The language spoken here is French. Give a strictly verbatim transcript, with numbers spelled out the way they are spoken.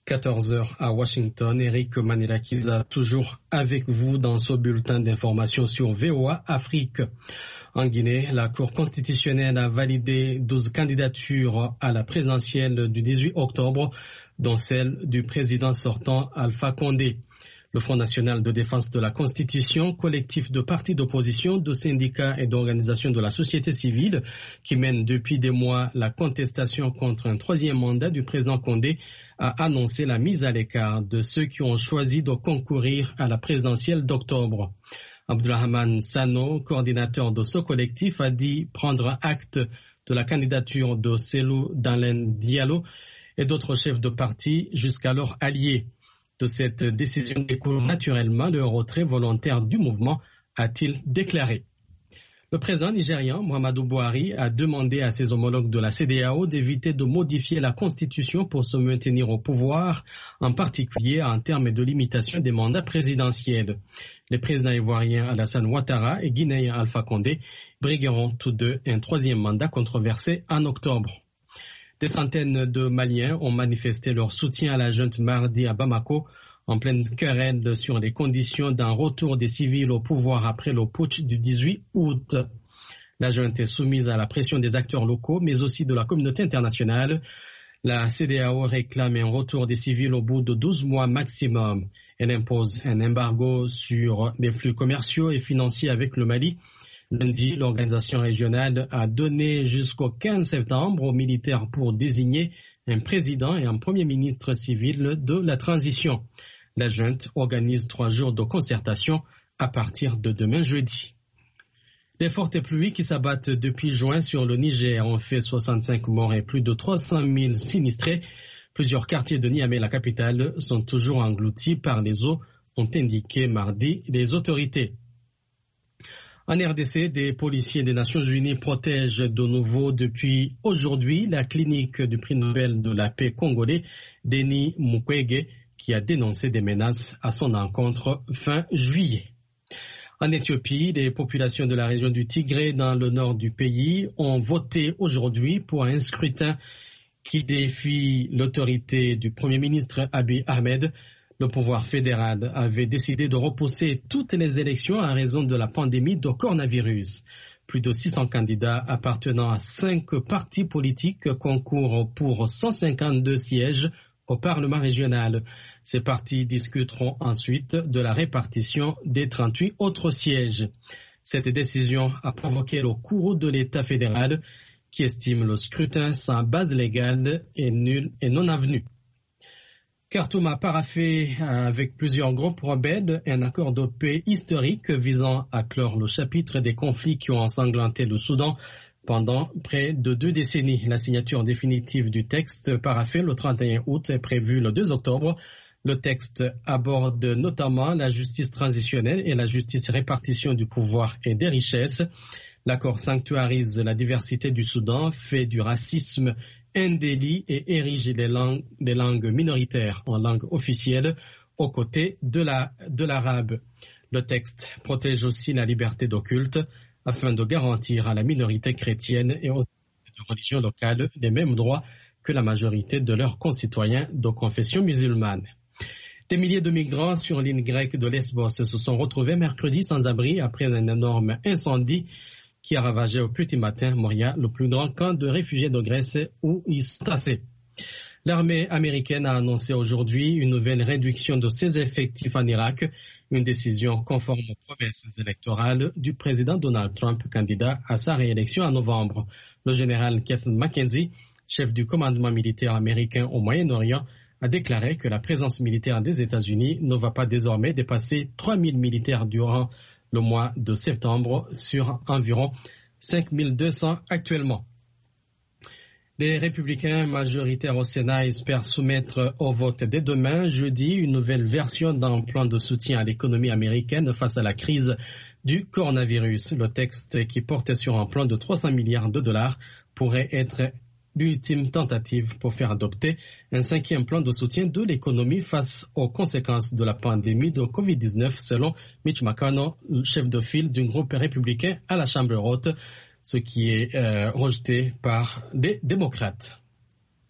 quatorze heures à Washington. Eric Manilakiza toujours avec vous dans ce bulletin d'information sur V O A Afrique. En Guinée, la Cour constitutionnelle a validé douze candidatures à la présidentielle du dix-huit octobre, dont celle du président sortant Alpha Condé. Le Front national de défense de la Constitution, collectif de partis d'opposition, de syndicats et d'organisations de la société civile, qui mène depuis des mois la contestation contre un troisième mandat du président Condé, a annoncé la mise à l'écart de ceux qui ont choisi de concourir à la présidentielle d'octobre. Abdulrahman Sano, coordinateur de ce collectif, a dit prendre acte de la candidature de Cellou Dalein Diallo et d'autres chefs de parti jusqu'alors alliés. De cette décision découle naturellement le retrait volontaire du mouvement, a-t-il déclaré. Le président nigérian Muhammadu Buhari a demandé à ses homologues de la C E D E A O d'éviter de modifier la constitution pour se maintenir au pouvoir, en particulier en termes de limitation des mandats présidentiels. Les présidents ivoiriens Alassane Ouattara et guinéens Alpha Condé brigueront tous deux un troisième mandat controversé en octobre. Des centaines de Maliens ont manifesté leur soutien à la junte mardi à Bamako, en pleine querelle sur les conditions d'un retour des civils au pouvoir après le putsch du dix-huit août. La junte est soumise à la pression des acteurs locaux, mais aussi de la communauté internationale. La C E D E A O réclame un retour des civils au bout de douze mois maximum. Elle impose un embargo sur les flux commerciaux et financiers avec le Mali. Lundi, l'organisation régionale a donné jusqu'au quinze septembre aux militaires pour désigner un président et un premier ministre civil de la transition. La junte organise trois jours de concertation à partir de demain jeudi. Les fortes pluies qui s'abattent depuis juin sur le Niger ont fait soixante-cinq morts et plus de trois cent mille sinistrés. Plusieurs quartiers de Niamey, la capitale, sont toujours engloutis par les eaux, ont indiqué mardi les autorités. En R D C, des policiers des Nations Unies protègent de nouveau depuis aujourd'hui la clinique du prix Nobel de la paix congolais, Denis Mukwege, qui a dénoncé des menaces à son encontre fin juillet. En Éthiopie, les populations de la région du Tigré, dans le nord du pays, ont voté aujourd'hui pour un scrutin qui défie l'autorité du Premier ministre Abiy Ahmed. Le pouvoir fédéral avait décidé de repousser toutes les élections à raison de la pandémie de coronavirus. Plus de six cents candidats appartenant à cinq partis politiques concourent pour cent cinquante-deux sièges au Parlement régional. Ces partis discuteront ensuite de la répartition des trente-huit autres sièges. Cette décision a provoqué le courroux de l'État fédéral qui estime le scrutin sans base légale et nul et non avenu. Khartoum a paraphé avec plusieurs groupes rebelles un accord de paix historique visant à clore le chapitre des conflits qui ont ensanglanté le Soudan pendant près de deux décennies. La signature définitive du texte paraphé le trente et un août est prévue le deux octobre. Le texte aborde notamment la justice transitionnelle et la justice répartition du pouvoir et des richesses. L'accord sanctuarise la diversité du Soudan, fait du racisme un délit et érige les langues, les langues minoritaires en langue officielle aux côtés de la, de l'arabe. Le texte protège aussi la liberté de culte afin de garantir à la minorité chrétienne et aux religions locales les mêmes droits que la majorité de leurs concitoyens de confession musulmane. Des milliers de migrants sur l'île grecque de Lesbos se sont retrouvés mercredi sans abri après un énorme incendie qui a ravagé au petit matin Moria, le plus grand camp de réfugiés de Grèce où ils sont tassés. L'armée américaine a annoncé aujourd'hui une nouvelle réduction de ses effectifs en Irak, une décision conforme aux promesses électorales du président Donald Trump, candidat à sa réélection en novembre. Le général Kevin McKenzie, chef du commandement militaire américain au Moyen-Orient, a déclaré que la présence militaire des États-Unis ne va pas désormais dépasser trois mille militaires durant le mois de septembre sur environ cinq mille deux cents actuellement. Les républicains majoritaires au Sénat espèrent soumettre au vote dès demain, jeudi, une nouvelle version d'un plan de soutien à l'économie américaine face à la crise du coronavirus. Le texte, qui portait sur un plan de trois cents milliards de dollars, pourrait être l'ultime tentative pour faire adopter un cinquième plan de soutien de l'économie face aux conséquences de la pandémie de covid dix-neuf, selon Mitch McConnell, chef de file d'un groupe républicain à la Chambre haute, ce qui est euh, rejeté par les démocrates.